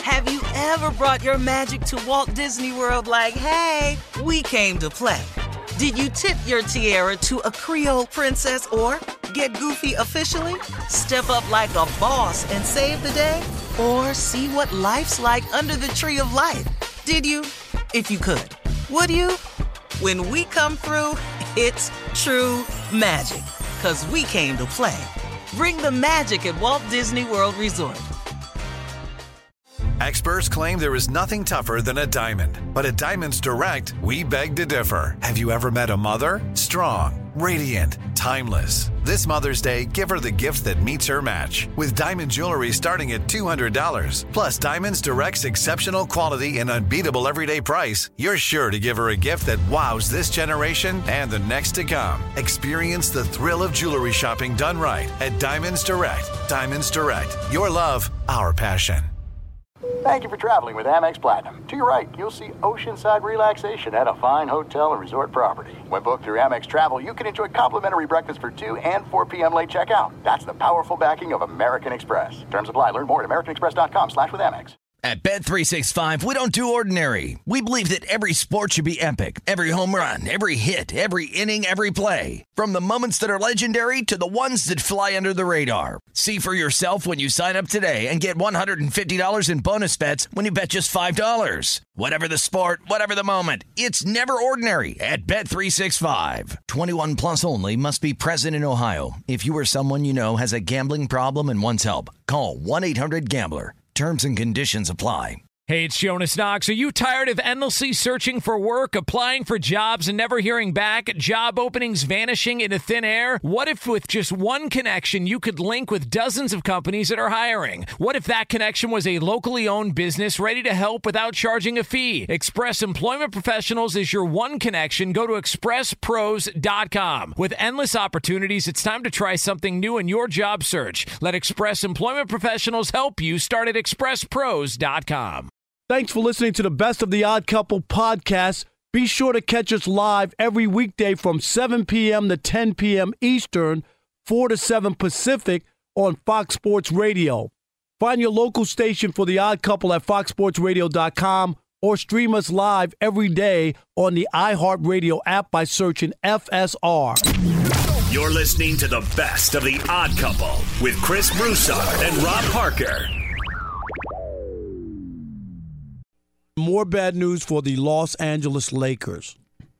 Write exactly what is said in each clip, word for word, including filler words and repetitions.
Have you ever brought your magic to Walt Disney World like, hey, we came to play? Did you tip your tiara to a Creole princess or get goofy officially? Step up like a boss and save the day? Or see what life's like under the tree of life? Did you? If you could. Would you? When we come through, it's true magic. 'Cause we came to play. Bring the magic at Walt Disney World Resort. Experts claim there is nothing tougher than a diamond. But at Diamonds Direct, we beg to differ. Have you ever met a mother? Strong, radiant, timeless. This Mother's Day, give her the gift that meets her match. With diamond jewelry starting at two hundred dollars. Plus Diamonds Direct's exceptional quality and unbeatable everyday price, you're sure to give her a gift that wows this generation and the next to come. Experience the thrill of jewelry shopping done right at Diamonds Direct. Diamonds Direct. Your love, our passion. Thank you for traveling with Amex Platinum. To your right, you'll see oceanside relaxation at a fine hotel and resort property. When booked through Amex Travel, you can enjoy complimentary breakfast for two and four p.m. late checkout. That's the powerful backing of American Express. Terms apply. Learn more at americanexpress.com slash with Amex. At Bet three sixty-five, we don't do ordinary. We believe that every sport should be epic. Every home run, every hit, every inning, every play. From the moments that are legendary to the ones that fly under the radar. See for yourself when you sign up today and get one hundred fifty dollars in bonus bets when you bet just five dollars. Whatever the sport, whatever the moment, it's never ordinary at Bet three sixty-five. twenty-one plus only. Must be present in Ohio. If you or someone you know has a gambling problem and wants help, call one eight hundred gambler. Terms and conditions apply. Hey, it's Jonas Knox. Are you tired of endlessly searching for work, applying for jobs, and never hearing back? Job openings vanishing into thin air? What if with just one connection, you could link with dozens of companies that are hiring? What if that connection was a locally owned business ready to help without charging a fee? Express Employment Professionals is your one connection. Go to express pros dot com. With endless opportunities, it's time to try something new in your job search. Let Express Employment Professionals help you. Start at express pros dot com. Thanks for listening to the Best of the Odd Couple podcast. Be sure to catch us live every weekday from seven p.m. to ten p.m. Eastern, four to seven Pacific on Fox Sports Radio. Find your local station for The Odd Couple at fox sports radio dot com or stream us live every day on the iHeartRadio app by searching F S R. You're listening to the Best of the Odd Couple with Chris Broussard and Rob Parker. More bad news for the Los Angeles Lakers.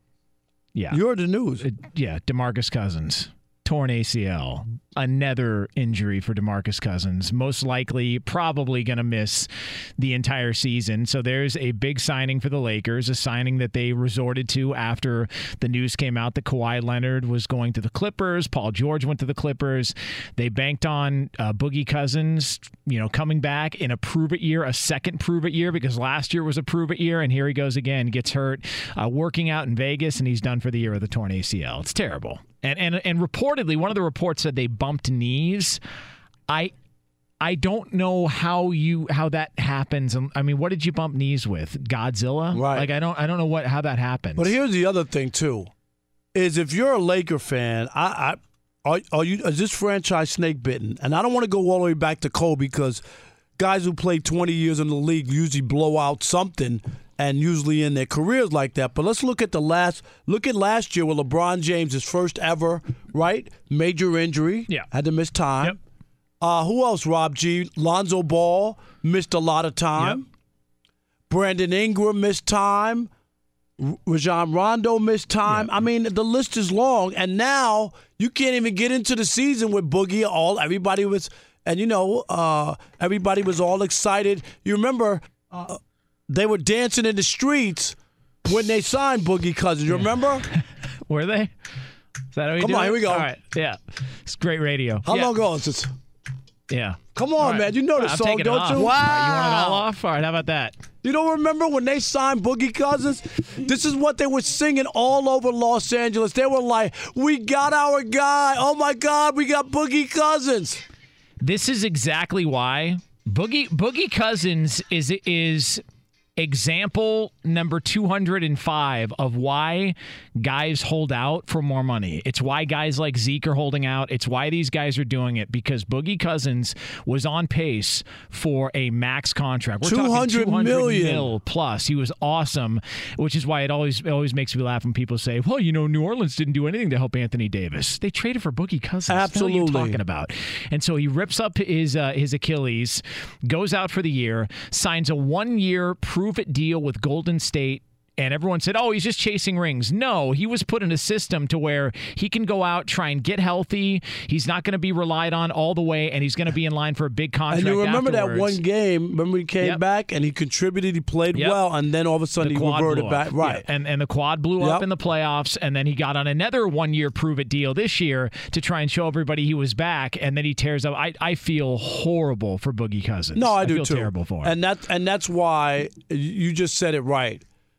Yeah. You heard the news. Uh, yeah, DeMarcus Cousins, torn A C L. Another injury for DeMarcus Cousins. Most likely, probably going to miss the entire season. So there's a big signing for the Lakers, a signing that they resorted to after the news came out that Kawhi Leonard was going to the Clippers. Paul George went to the Clippers. They banked on uh, Boogie Cousins, you know, coming back in a prove-it year, a second prove-it year, because last year was a prove-it year, and here he goes again, gets hurt, uh, working out in Vegas, and he's done for the year with a torn A C L. It's terrible. And and and reportedly, one of the reports said they bumped knees. I I don't know how you how that happens. I mean, what did you bump knees with? Godzilla? Right. Like I don't I don't know what how that happens. But here's the other thing too, is if you're a Laker fan, I, I are, are you is this franchise snake bitten? And I don't want to go all the way back to Kobe because guys who play twenty years in the league usually blow out something. And usually in their careers like that. But let's look at the last look at last year with LeBron James, his first ever, right? Major injury. Yeah. Had to miss time. Yep. Uh, who else, Rob G? Lonzo Ball missed a lot of time. Yep. Brandon Ingram missed time. R- Rajon Rondo missed time. Yep. I mean, the list is long. And now you can't even get into the season with Boogie. All everybody was, and you know, uh, everybody was all excited. You remember uh, they were dancing in the streets when they signed Boogie Cousins. You remember? Were they? Is that how we Come do on, it? here we go. All right, yeah. It's great radio. How yeah. long ago is this? Yeah. Come on, right. man. You know the I'm song, taking it don't off. you? All right, you want it all off? All right, how about that? You don't remember when they signed Boogie Cousins? This is what they were singing all over Los Angeles. They were like, we got our guy. Oh, my God, we got Boogie Cousins. This is exactly why Boogie Boogie Cousins is is example number two hundred five of why guys hold out for more money. It's why guys like Zeke are holding out. It's why these guys are doing it, because Boogie Cousins was on pace for a max contract. We're two hundred talking two hundred million mil plus. He was awesome, which is why it always it always makes me laugh when people say, well, you know, New Orleans didn't do anything to help Anthony Davis. They traded for Boogie Cousins. Absolutely. What are you talking about? And so he rips up his, uh, his Achilles, goes out for the year, signs a one-year prove-it deal with Golden State. And everyone said, oh, he's just chasing rings. No, he was put in a system to where he can go out, try and get healthy. He's not going to be relied on all the way, and he's going to be in line for a big contract. And you remember afterwards. that one game, remember he came Yep. back and he contributed, he played Yep. well, and then all of a sudden The he quad reverted blew back. up. Right. Yeah. And and the quad blew Yep. up in the playoffs, and then he got on another one-year prove-it deal this year to try and show everybody he was back, and then he tears up. I, I feel horrible for Boogie Cousins. No, I, I do feel too. terrible for him. And that's and that's why you just said it right.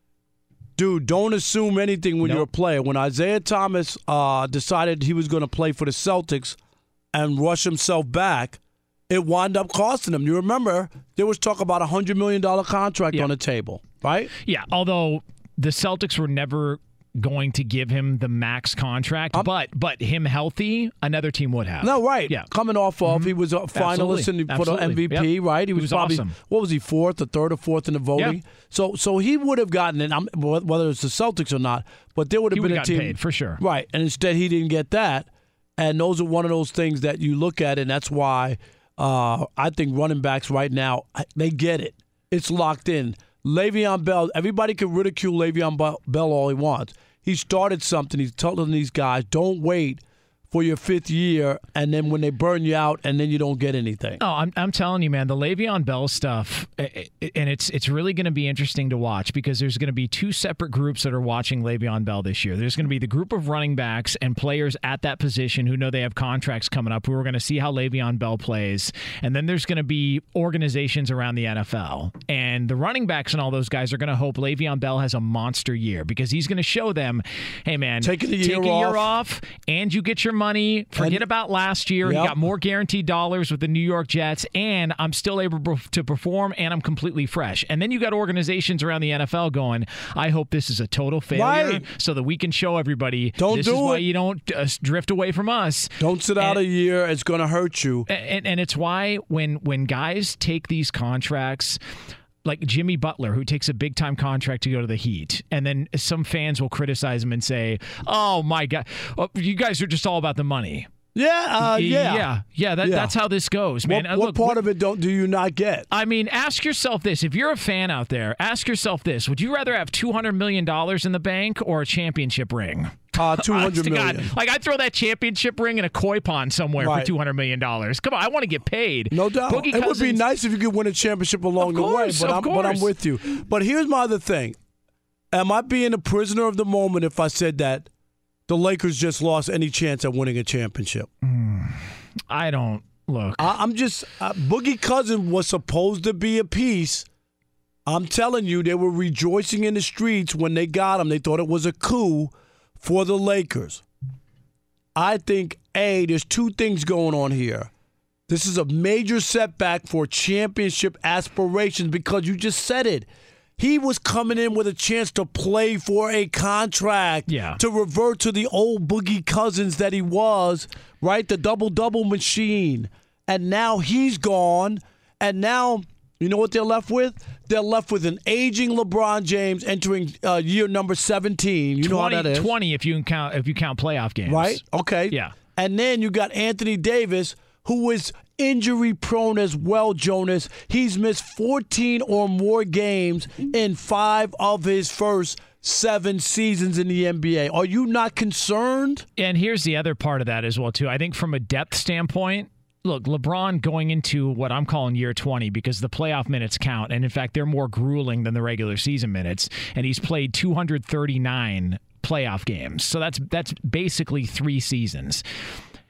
Dude, don't assume anything when Nope. you're a player. When Isaiah Thomas uh, decided he was going to play for the Celtics and rush himself back, it wound up costing him. You remember there was talk about a one hundred million dollars contract Yeah. on the table, right? Yeah, although the Celtics were never going to give him the max contract, Um, but but him healthy, another team would have. No, right. Yeah. Coming off of, he was a finalist in the, for the Absolutely. M V P, Yep. right? He was, was probably, awesome. what was he, fourth or third or fourth in the voting? Yeah. So so he would have gotten it, I'm- whether it's the Celtics or not, but there would have He been would a have team. gotten paid, for sure. Right, and instead he didn't get that. And those are one of those things that you look at, and that's why uh, I think running backs right now, they get it. It's locked in. Le'Veon Bell, everybody can ridicule Le'Veon Bell all he wants. He started something. He's telling these guys, don't wait for your fifth year, and then when they burn you out, and then you don't get anything. Oh, I'm I'm telling you, man, the Le'Veon Bell stuff, and it's it's really going to be interesting to watch, because there's going to be two separate groups that are watching Le'Veon Bell this year. There's going to be the group of running backs and players at that position who know they have contracts coming up, who are going to see how Le'Veon Bell plays, and then there's going to be organizations around the N F L, and the running backs and all those guys are going to hope Le'Veon Bell has a monster year, because he's going to show them, hey man, Taking the take year a year off. off, and you get your money. Forget And- about last year. Yep. He got more guaranteed dollars with the New York Jets, and I'm still able to perform, and I'm completely fresh. And then you got organizations around the N F L going, I hope this is a total failure, Right. so that we can show everybody Don't this do is why it. you don't uh, drift away from us. Don't sit out And- a year. It's going to hurt you. And, and it's why when when guys take these contracts, like Jimmy Butler, who takes a big-time contract to go to the Heat, and then some fans will criticize him and say, oh, my God, oh, you guys are just all about the money. Yeah, uh, yeah. Yeah, yeah, that, Yeah. that's how this goes, man. What, Uh, what look, part we- of it don't do you not get? I mean, ask yourself this. If you're a fan out there, ask yourself this. Would you rather have two hundred million dollars in the bank or a championship ring? Uh, two Honest hundred to million. God. Like, I'd throw that championship ring in a koi pond somewhere Right. for two hundred million dollars. Come on, I want to get paid. No doubt. Boogie it would be Cousins- nice if you could win a championship along Of the course, way, but of I'm, but I'm course. with you. But here's my other thing. Am I being a prisoner of the moment if I said that the Lakers just lost any chance at winning a championship? I don't look. I, I'm just uh, Boogie Cousins was supposed to be a piece. I'm telling you, they were rejoicing in the streets when they got him. They thought it was a coup for the Lakers. I think, A, there's two things going on here. This is a major setback for championship aspirations because you just said it. He was coming in with a chance to play for a contract, Yeah. to revert to the old Boogie Cousins that he was, right? The double-double machine. And now he's gone. And now, you know what they're left with? They're left with an aging LeBron James entering uh, year number seventeen. You know how twenty, that is. twenty if you can count if you count playoff games. Right? Okay. Yeah. And then you got Anthony Davis, who is injury prone as well, Jonas. He's missed fourteen or more games in five of his first seven seasons in the N B A. Are you not concerned? And here's the other part of that as well, too. I think from a depth standpoint, look, LeBron going into what I'm calling year twenty, because the playoff minutes count, and in fact, they're more grueling than the regular season minutes, and he's played two hundred thirty-nine playoff games. So that's that's basically three seasons.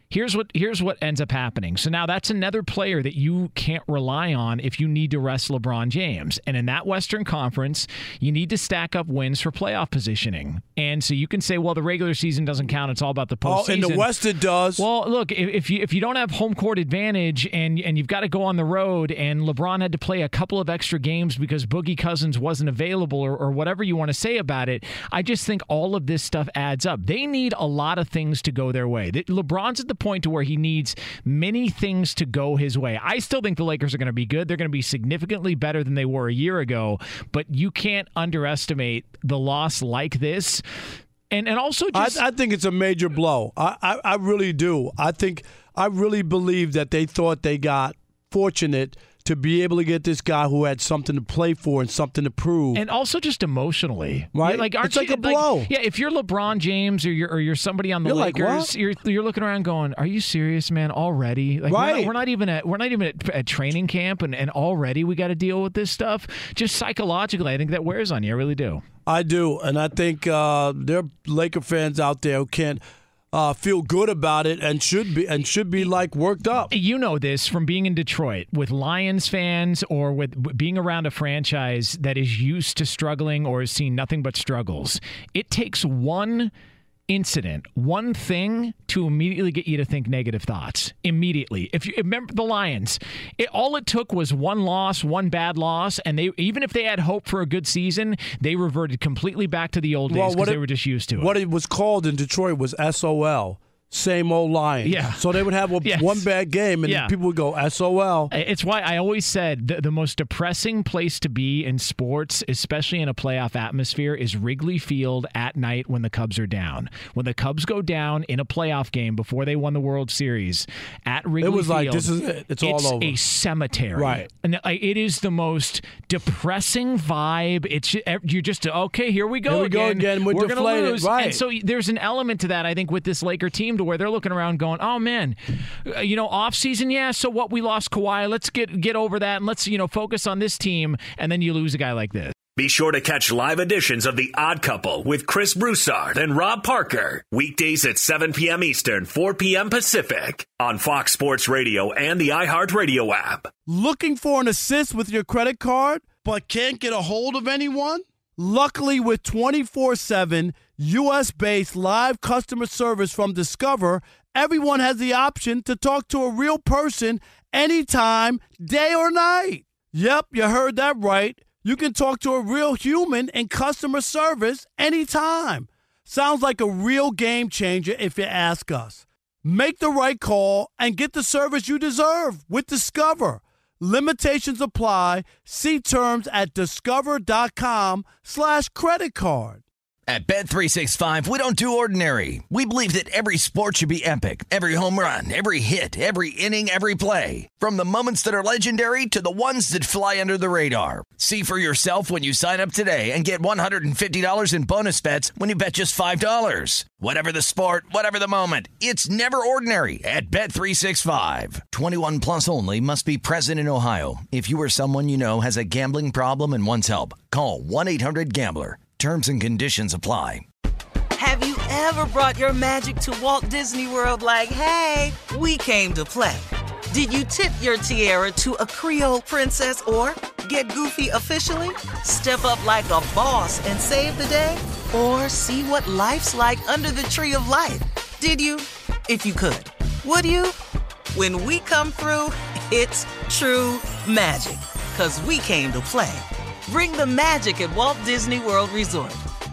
Here's what here's what ends up happening. So now that's another player that you can't rely on if you need to rest LeBron James. And in that Western Conference, you need to stack up wins for playoff positioning. And so you can say, well, the regular season doesn't count. It's all about the postseason. Oh, in the West it does. Well, look, if, if you if you don't have home court advantage and and you've got to go on the road, and LeBron had to play a couple of extra games because Boogie Cousins wasn't available, or, or whatever you want to say about it, I just think all of this stuff adds up. They need a lot of things to go their way. LeBron's at the point to where he needs many things to go his way. I still think the Lakers are going to be good. They're going to be significantly better than they were a year ago, but you can't underestimate the loss like this. And and also just I, I think it's a major blow. I, I, I really do. I think I really believe that they thought they got fortunate to be able to get this guy who had something to play for and something to prove. And also just emotionally. Right? Yeah, like, aren't it's like you, a blow. Like, yeah, if you're LeBron James or you're, or you're somebody on the You're like, Lakers, what? you're you're looking around going, are you serious, man, already? Like, Right. We're not, we're not even at, we're not even at, at training camp, and, and already we got to deal with this stuff? Just psychologically, I think that wears on you. I really do. I do. And I think uh, there are Laker fans out there who can't Uh, feel good about it and should be and should be like worked up. You know this from being in Detroit with Lions fans, or with being around a franchise that is used to struggling or has seen nothing but struggles. It takes one incident, one thing to immediately get you to think negative thoughts. Immediately. If you remember the Lions, it, all it took was one loss, one bad loss, and they even if they had hope for a good season, they reverted completely back to the old days because they were just used to it. What it was called in Detroit was S O L. Same old Lions. Yeah. So they would have a, Yes. one bad game, and Yeah. people would go S O L. It's why I always said the, the most depressing place to be in sports, especially in a playoff atmosphere, is Wrigley Field at night when the Cubs are down. When the Cubs go down in a playoff game before they won the World Series at Wrigley It was Field, like, this is it. It's all it's over. a cemetery. Right. And like, it is the most depressing vibe. It's you're just, okay, here we go Here we go again. again. We're gonna deflated. lose. Right. And so there's an element to that, I think, with this Laker team to where they're looking around going, oh, man, uh, you know, off season, yeah, so what, we lost Kawhi. Let's get get over that and let's, you know, focus on this team. And then you lose a guy like this. Be sure to catch live editions of The Odd Couple with Chris Broussard and Rob Parker. Weekdays at seven p.m. Eastern, four p.m. Pacific on Fox Sports Radio and the iHeartRadio app. Looking for an assist with your credit card, but can't get a hold of anyone? Luckily, with twenty-four seven U S-based live customer service from Discover, everyone has the option to talk to a real person anytime, day or night. Yep, you heard that right. You can talk to a real human in customer service anytime. Sounds like a real game changer if you ask us. Make the right call and get the service you deserve with Discover. Limitations apply. See terms at discover.com slash credit card. At Bet three sixty-five, we don't do ordinary. We believe that every sport should be epic. Every home run, every hit, every inning, every play. From the moments that are legendary to the ones that fly under the radar. See for yourself when you sign up today and get one hundred fifty dollars in bonus bets when you bet just five dollars. Whatever the sport, whatever the moment, it's never ordinary at Bet three sixty-five. twenty-one plus only. Must be present in Ohio. If you or someone you know has a gambling problem and wants help, call one eight hundred gambler. Terms and conditions apply. Have you ever brought your magic to Walt Disney World like, hey, we came to play? Did you tip your tiara to a Creole princess or get goofy officially? Step up like a boss and save the day? Or see what life's like under the tree of life? Did you? If you could. Would you? When we come through, it's true magic. 'Cause we came to play. Bring the magic at Walt Disney World Resort.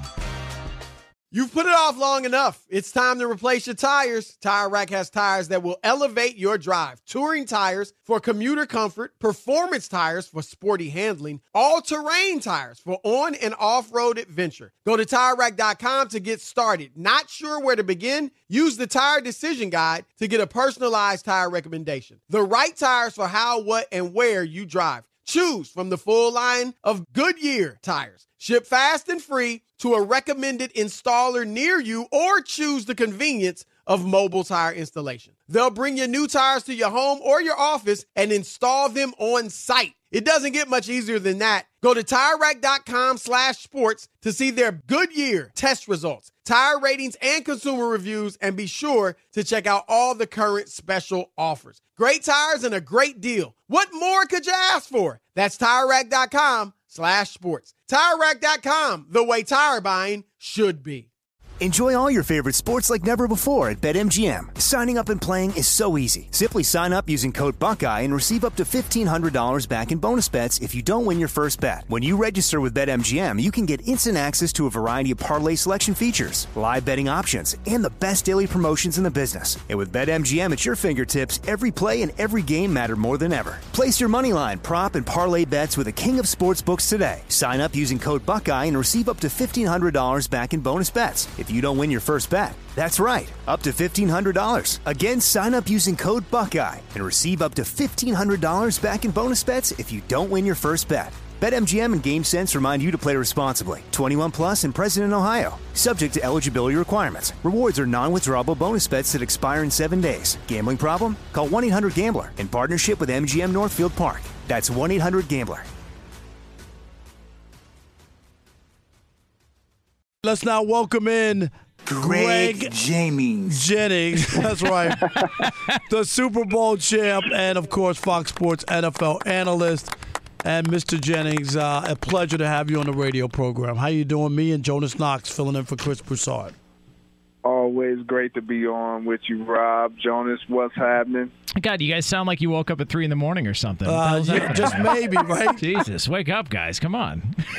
You've put it off long enough. It's time to replace your tires. Tire Rack has tires that will elevate your drive. Touring tires for commuter comfort, performance tires for sporty handling, all-terrain tires for on- and off-road adventure. Go to Tire Rack dot com to get started. Not sure where to begin? Use the Tire Decision Guide to get a personalized tire recommendation. The right tires for how, what, and where you drive. Choose from the full line of Goodyear tires. Ship fast and free to a recommended installer near you, or choose the convenience of mobile tire installation. They'll bring your new tires to your home or your office and install them on site. It doesn't get much easier than that. Go to TireRack.com slash sports to see their Goodyear test results, tire ratings, and consumer reviews, and be sure to check out all the current special offers. Great tires and a great deal. What more could you ask for? That's TireRack.com slash sports. TireRack dot com, the way tire buying should be. Enjoy all your favorite sports like never before at BetMGM. Signing up and playing is so easy. Simply sign up using code Buckeye and receive up to fifteen hundred dollars back in bonus bets if you don't win your first bet. When you register with BetMGM, you can get instant access to a variety of parlay selection features, live betting options, and the best daily promotions in the business. And with BetMGM at your fingertips, every play and every game matter more than ever. Place your moneyline, prop, and parlay bets with the king of sportsbooks today. Sign up using code Buckeye and receive up to fifteen hundred dollars back in bonus bets if you don't win your first bet. That's right, up to fifteen hundred dollars. Again, sign up using code Buckeye and receive up to fifteen hundred dollars back in bonus bets if you don't win your first bet. BetMGM and GameSense remind you to play responsibly. twenty-one plus and present in Ohio. Subject to eligibility requirements. Rewards are non-withdrawable bonus bets that expire in seven days. Gambling problem? Call one eight hundred gambler in partnership with M G M Northfield Park. That's one eight hundred gambler. Let's now welcome in Greg, Greg Jennings. Jennings, that's right. The Super Bowl champ and, of course, Fox Sports N F L analyst. And Mister Jennings, uh, a pleasure to have you on the radio program. How you doing? Me and Jonas Knox filling in for Chris Broussard. Always great to be on with you, Rob. Jonas, what's happening? God, you guys sound like you woke up at three in the morning or something. Uh, yeah, just maybe, right? Jesus, wake up, guys. Come on.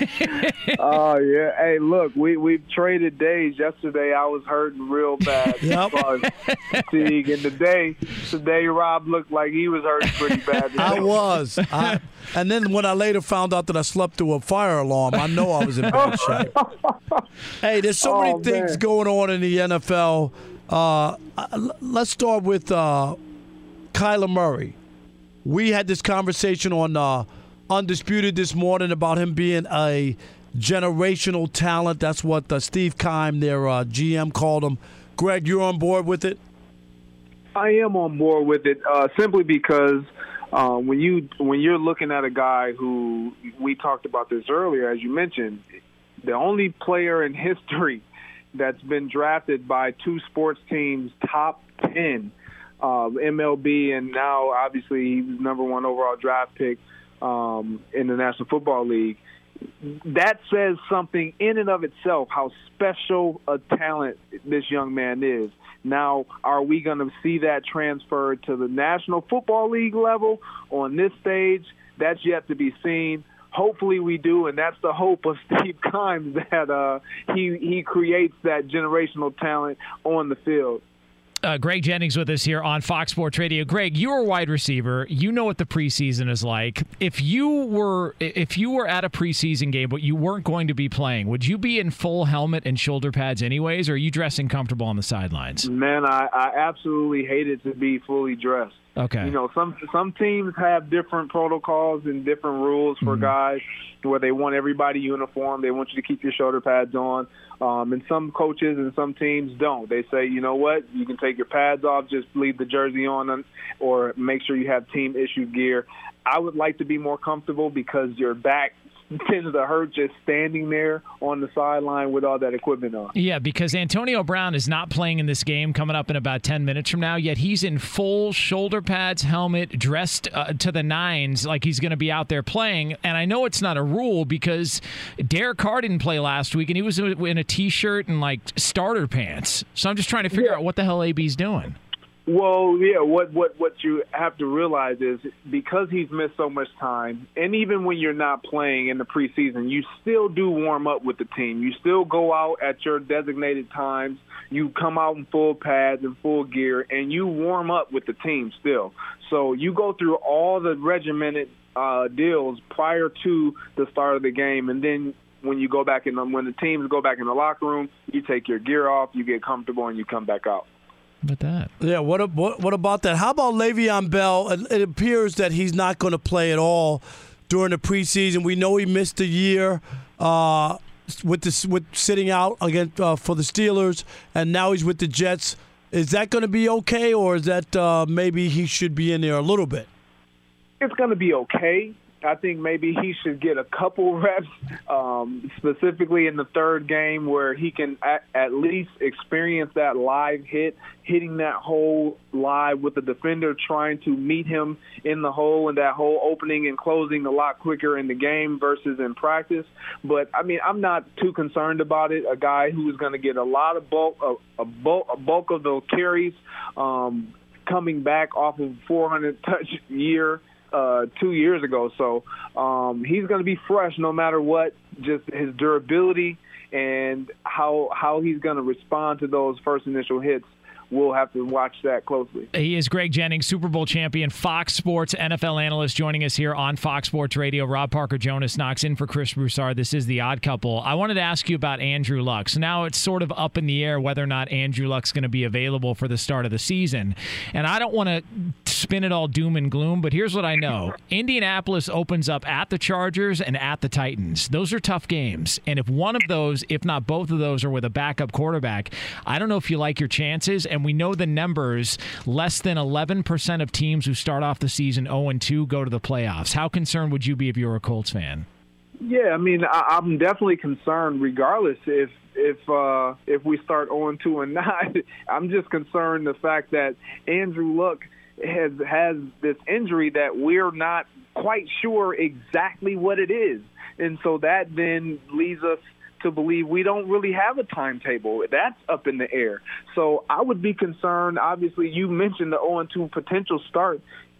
Oh, uh, yeah. Hey, look, we, we've traded days. Yesterday, I was hurting real bad Yep. as far as fatigue. And today, today, Rob looked like he was hurting pretty bad. Today. I was. I, and then when I later found out that I slept through a fire alarm, I know I was in bad shape. Hey, there's so Oh, many things man. going on in the N F L. Uh, let's start with uh, Kyler Murray. We had this conversation on uh, Undisputed this morning about him being a generational talent. That's what uh, Steve Keim, their uh, G M, called him. Greg, you're on board with it? I am on board with it uh, simply because uh, when you when you're looking at a guy who we talked about this earlier, as you mentioned, the only player in history that's been drafted by two sports teams top ten, uh, M L B, and now obviously he was number one overall draft pick um, in the National Football League. That says something in and of itself, how special a talent this young man is. Now, are we going to see that transferred to the National Football League level on this stage? That's yet to be seen. Hopefully we do, and that's the hope of Steve Keim, that uh, he he creates that generational talent on the field. Uh, Greg Jennings with us here on Fox Sports Radio. Greg, you're a wide receiver. You know what the preseason is like. If you were if you were at a preseason game but you weren't going to be playing, would you be in full helmet and shoulder pads anyways, or are you dressing comfortable on the sidelines? Man, I, I absolutely hated to be fully dressed. Okay. You know, some some teams have different protocols and different rules for mm-hmm. guys where they want everybody uniform. They want you to keep your shoulder pads on. Um, and some coaches and some teams don't. They say, you know what, you can take your pads off, just leave the jersey on, or make sure you have team-issued gear. I would like to be more comfortable because your back tends to hurt just standing there on the sideline with all that equipment on. Yeah, because Antonio Brown is not playing in this game coming up in about ten minutes from now, yet he's in full shoulder pads, helmet, dressed uh, to the nines like he's going to be out there playing. And I know it's not a rule because Derek Carr didn't play last week, and he was in a T-shirt and, like, starter pants. So I'm just trying to figure yeah. out what the hell A B's doing. Well, yeah, what, what, what you have to realize is because he's missed so much time, and even when you're not playing in the preseason, you still do warm up with the team. You still go out at your designated times. You come out in full pads and full gear, and you warm up with the team still. So you go through all the regimented uh, deals prior to the start of the game, and then when you go back in, the, when the teams go back in the locker room, you take your gear off, you get comfortable, and you come back out. About that. Yeah, what, what what about that? How about Le'Veon Bell? It, it appears that he's not going to play at all during the preseason. We know he missed a year uh, with the, with sitting out against uh, for the Steelers, and now he's with the Jets. Is that going to be okay, or is that uh, maybe he should be in there a little bit? It's going to be okay. I think maybe he should get a couple reps, um, specifically in the third game, where he can at, at least experience that live hit, hitting that hole live with the defender trying to meet him in the hole, and that hole opening and closing a lot quicker in the game versus in practice. But, I mean, I'm not too concerned about it. A guy who's going to get a lot of bulk, a, a bulk, a bulk of the carries, um, coming back off of four hundred touch year uh, two years ago. So um, he's going to be fresh no matter what, just his durability and how how he's going to respond to those first initial hits. We'll have to watch that closely. He is Greg Jennings, Super Bowl champion, Fox Sports N F L analyst, joining us here on Fox Sports Radio. Rob Parker, Jonas Knox in for Chris Broussard. This is The Odd Couple. I wanted to ask you about Andrew Luck. So now it's sort of up in the air whether or not Andrew Luck's going to be available for the start of the season. And I don't want to spin it all doom and gloom, but here's what I know. Indianapolis opens up at the Chargers and at the Titans. Those are tough games. And if one of those, if not both of those, are with a backup quarterback, I don't know if you like your chances. And we know the numbers, less than eleven percent of teams who start off the season oh and two go to the playoffs. How concerned would you be if you were a Colts fan? Yeah, I mean, I, I'm definitely concerned regardless if if uh, if we start oh and two or not. I'm just concerned the fact that Andrew Luck has has this injury that we're not quite sure exactly what it is. And so that then leads us to believe we don't really have a timetable. That's up in the air. So I would be concerned. Obviously, you mentioned the oh and two potential start.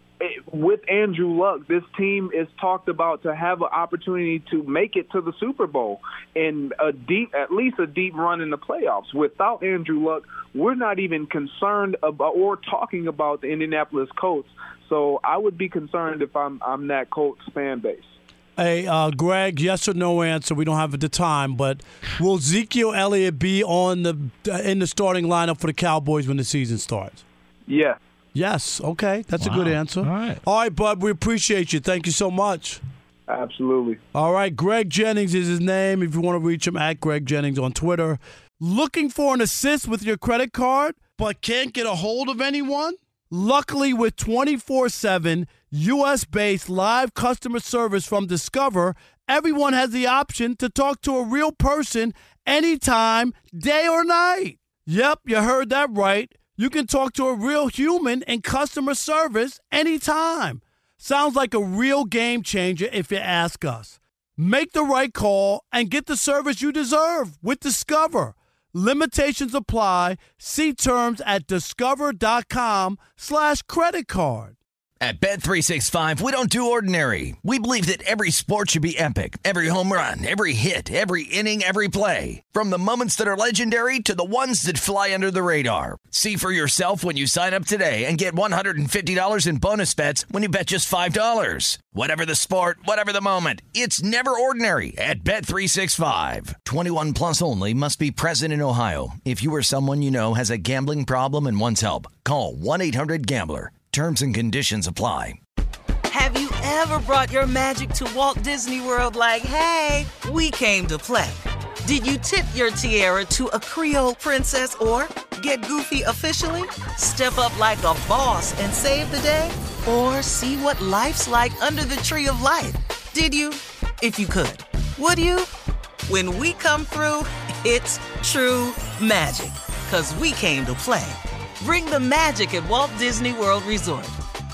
With Andrew Luck, this team is talked about to have an opportunity to make it to the Super Bowl and a deep, at least a deep run in the playoffs. Without Andrew Luck, we're not even concerned about or talking about the Indianapolis Colts. So I would be concerned if I'm I'm that Colts fan base. Hey, uh, Greg, yes or no answer. We don't have the time, but will Ezekiel Elliott be on the uh, in the starting lineup for the Cowboys when the season starts? Yeah. Yes. Okay, that's wow. a good answer. All right. All right, bud. We appreciate you. Thank you so much. Absolutely. All right, Greg Jennings is his name. If you want to reach him, at Greg Jennings on Twitter. Looking for an assist with your credit card, but can't get a hold of anyone? Luckily, with twenty-four seven U S-based live customer service from Discover, everyone has the option to talk to a real person anytime, day or night. Yep, you heard that right. You can talk to a real human in customer service anytime. Sounds like a real game changer if you ask us. Make the right call and get the service you deserve with Discover. Limitations apply. See terms at discover.com slash credit card. At Bet three sixty-five, we don't do ordinary. We believe that every sport should be epic. Every home run, every hit, every inning, every play. From the moments that are legendary to the ones that fly under the radar. See for yourself when you sign up today and get one hundred fifty dollars in bonus bets when you bet just five dollars. Whatever the sport, whatever the moment, it's never ordinary at Bet three sixty-five. twenty-one plus only. Must be present in Ohio. If you or someone you know has a gambling problem and wants help, call one eight hundred gambler. Terms and conditions apply. Have you ever brought your magic to Walt Disney World like, hey, we came to play? Did you tip your tiara to a Creole princess or get goofy officially? Step up like a boss and save the day? Or see what life's like under the tree of life? Did you? If you could. Would you? When we come through, it's true magic. 'Cause we came to play. Bring the magic at Walt Disney World Resort.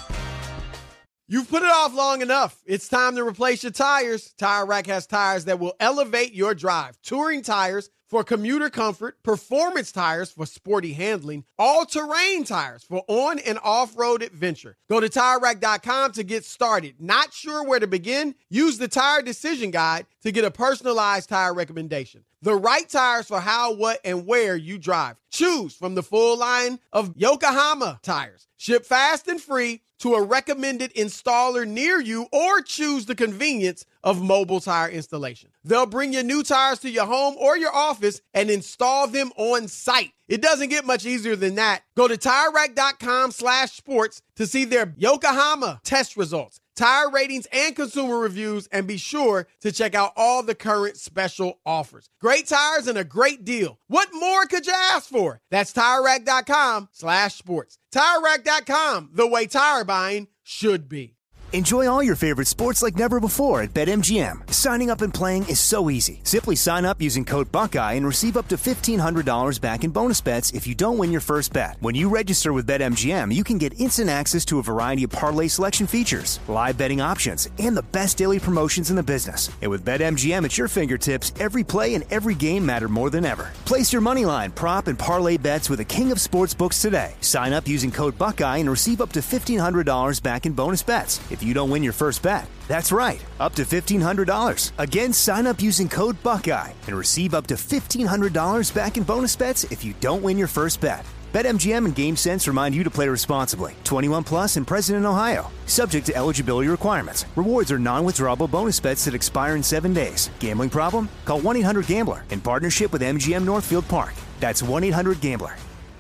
You've put it off long enough. It's time to replace your tires. Tire Rack has tires that will elevate your drive. Touring tires for commuter comfort, performance tires for sporty handling, all-terrain tires for on- and off-road adventure. Go to Tire Rack dot com to get started. Not sure where to begin? Use the Tire Decision Guide to get a personalized tire recommendation. The right tires for how, what, and where you drive. Choose from the full line of Yokohama tires. Ship fast and free to a recommended installer near you, or choose the convenience of mobile tire installation. They'll bring your new tires to your home or your office and install them on site. It doesn't get much easier than that. Go to Tire Rack dot com slash sports to see their Yokohama test results, tire ratings, and consumer reviews, and be sure to check out all the current special offers. Great tires and a great deal. What more could you ask for? That's Tire Rack dot com slash sports. Tire Rack dot com, the way tire buying should be. Enjoy all your favorite sports like never before at BetMGM. Signing up and playing is so easy. Simply sign up using code Buckeye and receive up to fifteen hundred dollars back in bonus bets if you don't win your first bet. When you register with BetMGM, you can get instant access to a variety of parlay selection features, live betting options, and the best daily promotions in the business. And with BetMGM at your fingertips, every play and every game matter more than ever. Place your moneyline, prop, and parlay bets with the king of sportsbooks today. Sign up using code Buckeye and receive up to fifteen hundred dollars back in bonus bets if you don't win your first bet. That's right, up to fifteen hundred dollars. Again, sign up using code Buckeye and receive up to fifteen hundred dollars back in bonus bets if you don't win your first bet. BetMGM and GameSense remind you to play responsibly. twenty-one plus and present in Ohio. Subject to eligibility requirements. Rewards are non-withdrawable bonus bets that expire in seven days. Gambling problem? Call one eight hundred gambler in partnership with M G M Northfield Park. That's one eight hundred gambler.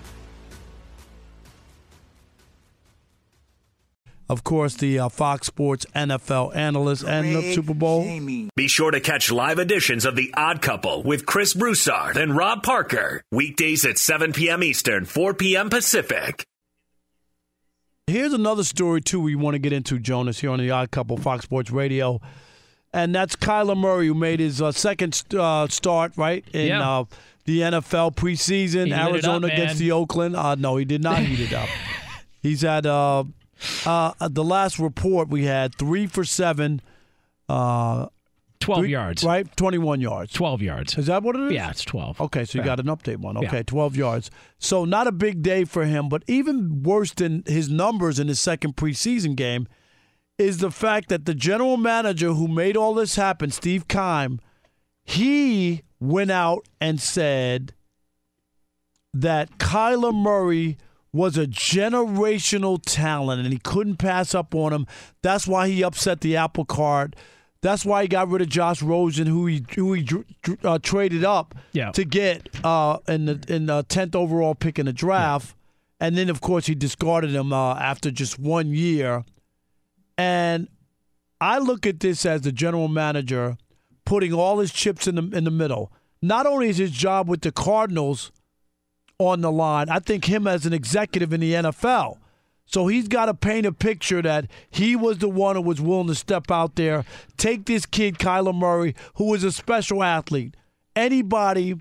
Of course, the uh, Fox Sports N F L analyst and the Super Bowl. Be sure to catch live editions of The Odd Couple with Chris Broussard and Rob Parker. Weekdays at seven p.m. Eastern, four p.m. Pacific. Here's another story, too, we want to get into, Jonas, here on The Odd Couple, Fox Sports Radio. And that's Kyler Murray, who made his uh, second uh, start, right, in yeah. uh, the N F L preseason. He Arizona up, against the Oakland. Uh, no, he did not heat it up. He's had... Uh, Uh, the last report we had, three for seven. Uh, twelve three, yards. Right? twenty-one yards. twelve yards. Is that what it is? Yeah, it's twelve. Okay, so you yeah. got an update one. Okay, yeah. twelve yards. So not a big day for him, but even worse than his numbers in his second preseason game is the fact that the general manager who made all this happen, Steve Keim, he went out and said that Kyler Murray was a generational talent, and he couldn't pass up on him. That's why he upset the apple cart. That's why he got rid of Josh Rosen, who he who he uh, traded up yeah. to get uh, in the in the tenth overall pick in the draft, yeah. and then of course he discarded him uh, after just one year. And I look at this as the general manager putting all his chips in the in the middle. Not only is his job with the Cardinals on the line, I think him as an executive in the N F L. So he's got to paint a picture that he was the one who was willing to step out there, take this kid, Kyler Murray, who is a special athlete. Anybody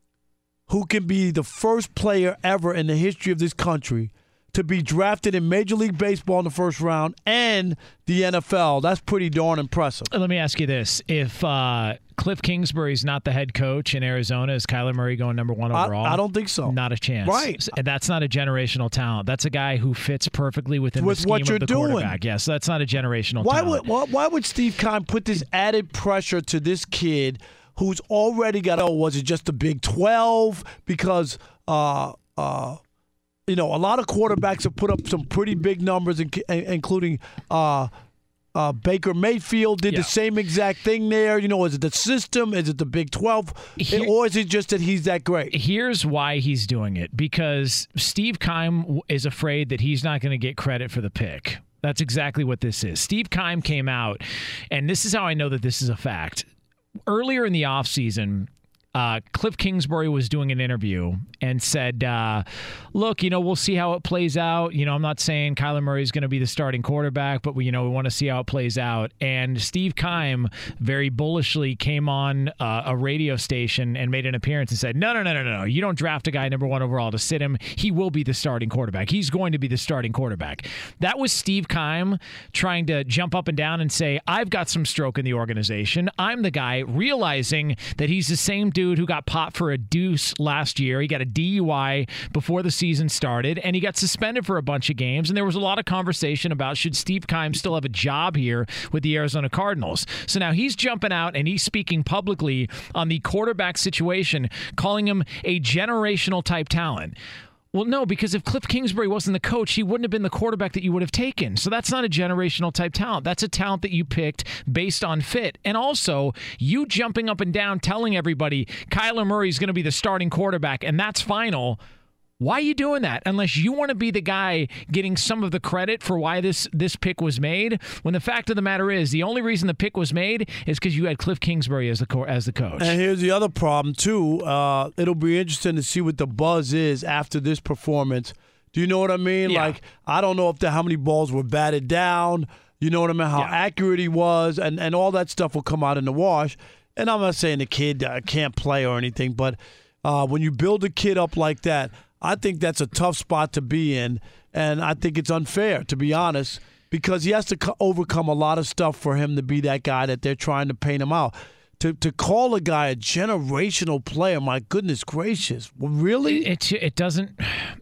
who can be the first player ever in the history of this country to be drafted in Major League Baseball in the first round and the N F L, that's pretty darn impressive. Let me ask you this. If uh, Cliff Kingsbury's not the head coach in Arizona, is Kyler Murray going number one overall? I, I don't think so. Not a chance. Right. That's not a generational talent. That's a guy who fits perfectly within With the scheme what you're of the doing. quarterback. Yes, that's not a generational why talent. Would, why, why would Steve Keim put this added pressure to this kid who's already got, oh, was it just the Big twelve? Because, uh, uh, you know, a lot of quarterbacks have put up some pretty big numbers, including uh, uh, Baker Mayfield did yeah. the same exact thing there. You know, is it the system? Is it the Big twelve? Here, or is it just that he's that great? Here's why he's doing it. Because Steve Keim is afraid that he's not going to get credit for the pick. That's exactly what this is. Steve Keim came out, and this is how I know that this is a fact. Earlier in the offseason, Uh, Cliff Kingsbury was doing an interview and said, uh, look, you know, we'll see how it plays out. You know, I'm not saying Kyler Murray is going to be the starting quarterback, but, we, you know, we want to see how it plays out. And Steve Keim very bullishly came on uh, a radio station and made an appearance and said, no, no, no, no, no, you don't draft a guy number one overall to sit him. He will be the starting quarterback. He's going to be the starting quarterback. That was Steve Keim trying to jump up and down and say, I've got some stroke in the organization. I'm the guy, realizing that he's the same dude who got popped for a deuce last year. He got a D U I before the season started, and he got suspended for a bunch of games, and there was a lot of conversation about should Steve Keim still have a job here with the Arizona Cardinals. So now he's jumping out, and he's speaking publicly on the quarterback situation, calling him a generational type talent. Well, no, because if Cliff Kingsbury wasn't the coach, he wouldn't have been the quarterback that you would have taken. So that's not a generational type talent. That's a talent that you picked based on fit. And also, you jumping up and down telling everybody Kyler Murray is going to be the starting quarterback, and that's final. Why are you doing that? Unless you want to be the guy getting some of the credit for why this, this pick was made, when the fact of the matter is the only reason the pick was made is because you had Cliff Kingsbury as the co- as the coach. And here's the other problem, too. Uh, it'll be interesting to see what the buzz is after this performance. Do you know what I mean? Yeah. Like, I don't know if the, how many balls were batted down. You know what I mean? How Yeah. accurate he was, and, and all that stuff will come out in the wash. And I'm not saying the kid uh, can't play or anything, but uh, when you build a kid up like that, I think that's a tough spot to be in, and I think it's unfair, to be honest, because he has to co- overcome a lot of stuff for him to be that guy that they're trying to paint him out. To to call a guy a generational player, my goodness gracious, really? It, it, it doesn't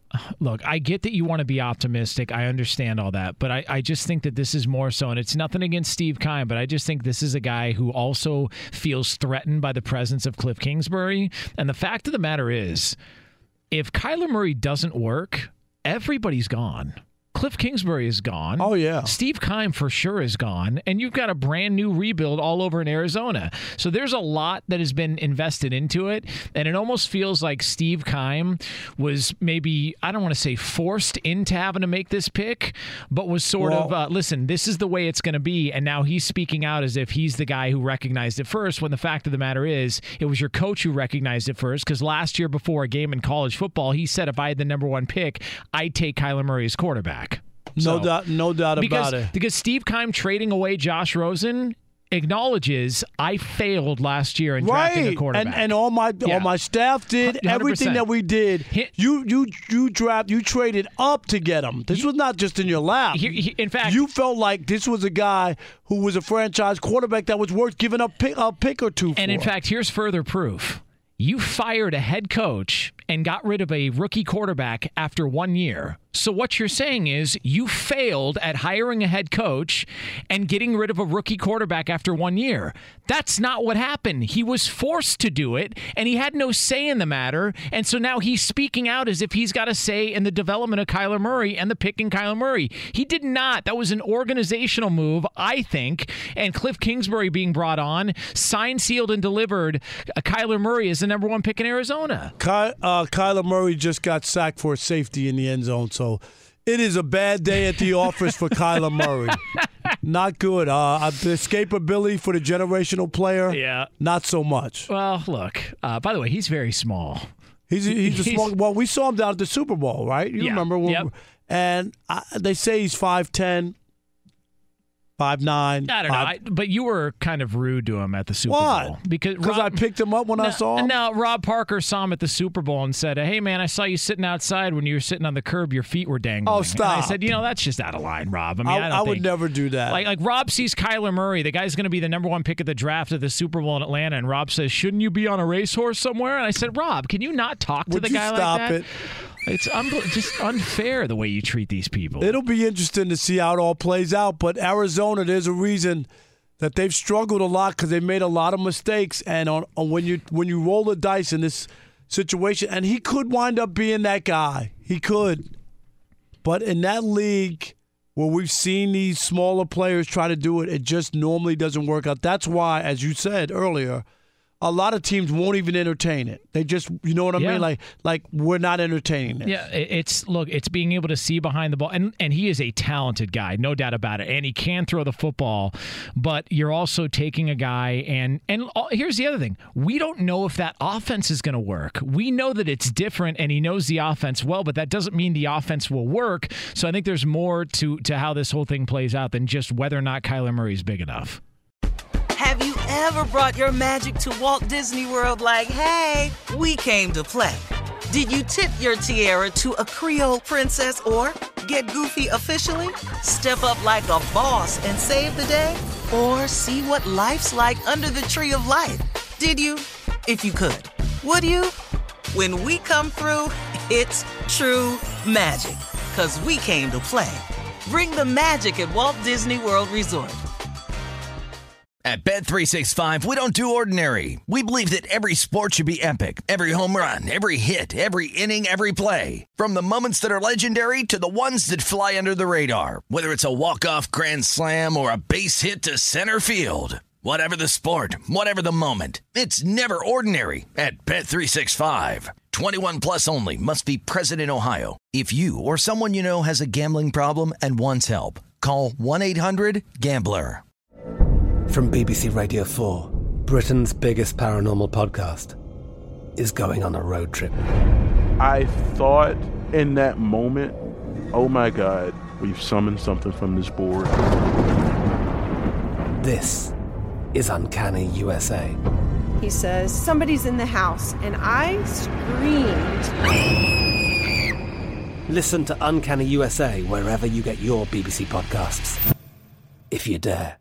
– look, I get that you want to be optimistic. I understand all that. But I, I just think that this is more so – and it's nothing against Steve Keim, but I just think this is a guy who also feels threatened by the presence of Cliff Kingsbury. And the fact of the matter is, if Kyler Murray doesn't work, everybody's gone. Cliff Kingsbury is gone. Oh, yeah. Steve Keim for sure is gone. And you've got a brand new rebuild all over in Arizona. So there's a lot that has been invested into it. And it almost feels like Steve Keim was maybe, I don't want to say forced into having to make this pick, but was sort well, of, uh, listen, this is the way it's going to be. And now he's speaking out as if he's the guy who recognized it first, when the fact of the matter is, it was your coach who recognized it first. Because last year before a game in college football, he said if I had the number one pick, I'd take Kyler Murray as quarterback. No So, doubt, no doubt because, about it. Because Steve Keim trading away Josh Rosen acknowledges I failed last year in drafting a quarterback. And and all my Yeah. all my staff did one hundred percent. everything that we did. You you you draft you traded up to get him. This was not just in your lap. He, he, in fact, you felt like this was a guy who was a franchise quarterback that was worth giving up pick, a pick or two for. and in fact, here's further proof. You fired a head coach and got rid of a rookie quarterback after one year. So what you're saying is you failed at hiring a head coach and getting rid of a rookie quarterback after one year. That's not what happened. He was forced to do it, and he had no say in the matter. And so now he's speaking out as if he's got a say in the development of Kyler Murray and the pick in Kyler Murray. He did not. That was an organizational move, I think. And Cliff Kingsbury being brought on, signed, sealed, and delivered uh, Kyler Murray as the number one pick in Arizona. Ky, uh, Kyler Murray just got sacked for a safety in the end zone, so it is a bad day at the office for Kyler Murray. Not good. Uh, the escapability for the generational player, yeah, not so much. Well, look, uh, by the way, he's very small. He's a, he's a He's- small. Well, we saw him down at the Super Bowl, right? You Yeah, remember? When, yep. And I, they say he's five ten, five nine. I don't know, I, but you were kind of rude to him at the Super Why? Bowl because Because I Rob- picked him up when I No, saw him? No, Rob Parker saw him at the Super Bowl and said, "Hey, man, I saw you sitting outside when you were sitting on the curb. Your feet were dangling." Oh, stop. And I said, "You know, that's just out of line, Rob. I mean, I, I, don't I would think- never do that. Like, like Rob sees Kyler Murray, the guy's going to be the number one pick at the draft of the Super Bowl in Atlanta, and Rob says, "Shouldn't you be on a racehorse somewhere?" And I said, "Rob, can you not talk to Would the you guy stop like that?" it? It's un- just unfair the way you treat these people. It'll be interesting to see how it all plays out. But Arizona, there's a reason that they've struggled a lot because they made a lot of mistakes. And on, on when you when you roll the dice in this situation, and he could wind up being that guy. He could. But in that league where we've seen these smaller players try to do it, it just normally doesn't work out. That's why, as you said earlier, a lot of teams won't even entertain it. They just, you know what I Yeah. mean? Like, like we're not entertaining this. Yeah, it- it's look, it's being able to see behind the ball, and and he is a talented guy, no doubt about it, and he can throw the football. But you're also taking a guy, and and all- here's the other thing: we don't know if that offense is going to work. We know that it's different, and he knows the offense well, but that doesn't mean the offense will work. So I think there's more to to how this whole thing plays out than just whether or not Kyler Murray's big enough. Have you ever brought your magic to Walt Disney World like, hey, we came to play? Did you tip your tiara to a Creole princess or get goofy officially? Step up like a boss and save the day? Or see what life's like under the tree of life? Did you? If you could. Would you? When we come through, it's true magic. 'Cause we came to play. Bring the magic at Walt Disney World Resort. At Bet three sixty-five, we don't do ordinary. We believe that every sport should be epic. Every home run, every hit, every inning, every play. From the moments that are legendary to the ones that fly under the radar. Whether it's a walk-off grand slam or a base hit to center field. Whatever the sport, whatever the moment. It's never ordinary at Bet three sixty-five. twenty-one plus only. Must be present in Ohio. If you or someone you know has a gambling problem and wants help, call one eight hundred gambler. From B B C Radio four, Britain's biggest paranormal podcast is going on a road trip. I thought in that moment, oh my God, we've summoned something from this board. This is Uncanny U S A. He says, somebody's in the house, and I screamed. Listen to Uncanny U S A wherever you get your B B C podcasts, if you dare.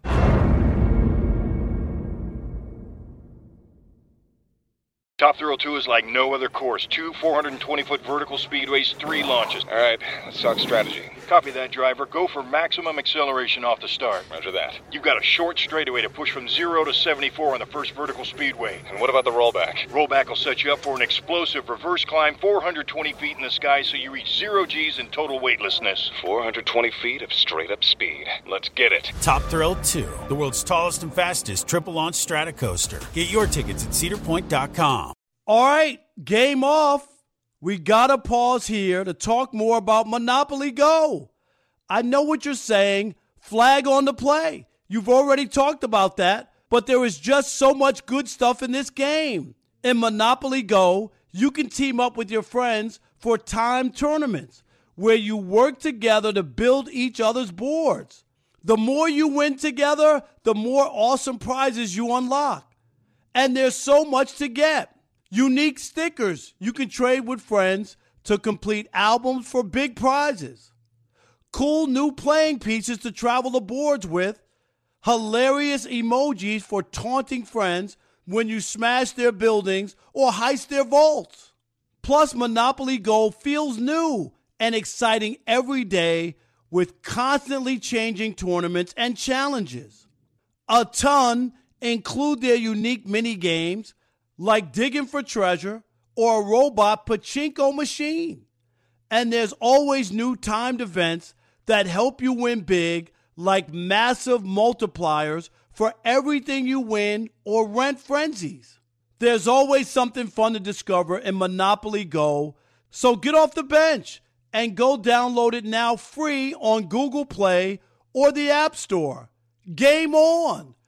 Top Thrill two is like no other course. Two four hundred twenty foot vertical speedways, three launches. All right, let's talk strategy. Copy that, driver. Go for maximum acceleration off the start. Roger that. You've got a short straightaway to push from zero to seventy-four on the first vertical speedway. And what about the rollback? Rollback will set you up for an explosive reverse climb four hundred twenty feet in the sky so you reach zero G's in total weightlessness. four hundred twenty feet of straight-up speed. Let's get it. Top Thrill two, the world's tallest and fastest triple-launch strata coaster. Get your tickets at cedar point dot com. All right, game off. We got to pause here to talk more about Monopoly Go. I know what you're saying. Flag on the play. You've already talked about that, but there is just so much good stuff in this game. In Monopoly Go, you can team up with your friends for timed tournaments where you work together to build each other's boards. The more you win together, the more awesome prizes you unlock. And there's so much to get. Unique stickers you can trade with friends to complete albums for big prizes. Cool new playing pieces to travel the boards with. Hilarious emojis for taunting friends when you smash their buildings or heist their vaults. Plus, Monopoly Go feels new and exciting every day with constantly changing tournaments and challenges. A ton include their unique mini games like digging for treasure or a robot pachinko machine. And there's always new timed events that help you win big, like massive multipliers for everything you win or rent frenzies. There's always something fun to discover in Monopoly Go, so get off the bench and go download it now free on Google Play or the App Store. Game on!